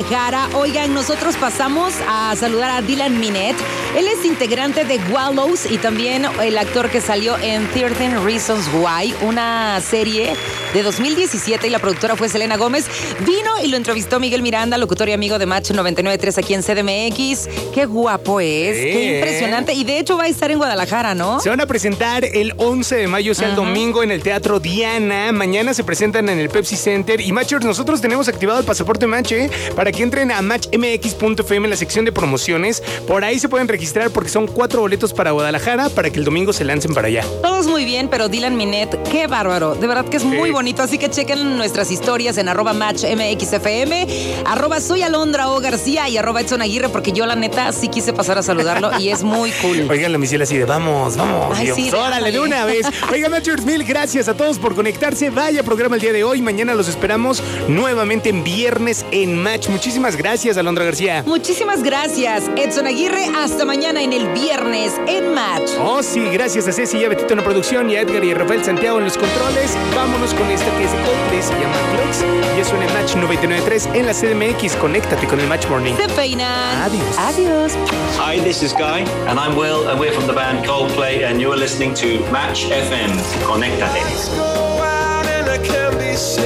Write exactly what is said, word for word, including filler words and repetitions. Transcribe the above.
Guadalajara. Oigan, nosotros pasamos a saludar a Dylan Minnette. Él es integrante de Wallows y también el actor que salió en trece Reasons Why, una serie de dos mil diecisiete, y la productora fue Selena Gómez. Vino y lo entrevistó Miguel Miranda, locutor y amigo de Match noventa y nueve punto tres aquí en C D M X. Qué guapo es, sí, qué impresionante. Y de hecho va a estar en Guadalajara, ¿no? Se van a presentar el once de mayo, o sea, el domingo, en el Teatro Diana. Mañana se presentan en el Pepsi Center. Y Matchers, nosotros tenemos activado el pasaporte Match, ¿eh? Para que entren a match m x punto f m en la sección de promociones. Por ahí se pueden registrar porque son cuatro boletos para Guadalajara para que el domingo se lancen para allá. Todos muy bien, pero Dylan Minnette, qué bárbaro. De verdad que es sí. muy bonito. Así que chequen nuestras historias en arroba match m x f m, arroba soy Alondra O García y arroba Edson Aguirre, porque yo la neta sí quise pasar a saludarlo y es muy cool. Oigan, la misión así de vamos, vamos. Ay, Dios, sí, órale, de una vez. Oigan, Matchers, mil gracias a todos por conectarse. Vaya programa el día de hoy. Mañana los esperamos nuevamente en viernes en Match. Muchísimas gracias, Alondra García. Muchísimas gracias, Edson Aguirre. Hasta mañana en el viernes en Match. Oh, sí, gracias a Ceci y a Betito en la producción y a Edgar y a Rafael Santiago en los controles. Vámonos con esta que es de Coldplay, se llama Clocks. Y eso en el Match noventa y nueve punto tres en la C D M X. Conéctate con el Match Morning. Se peinan. Adiós. Adiós. Hi, this is Guy, and I'm Will, and we're from the band Coldplay, and you're listening to Match F M. Conéctate.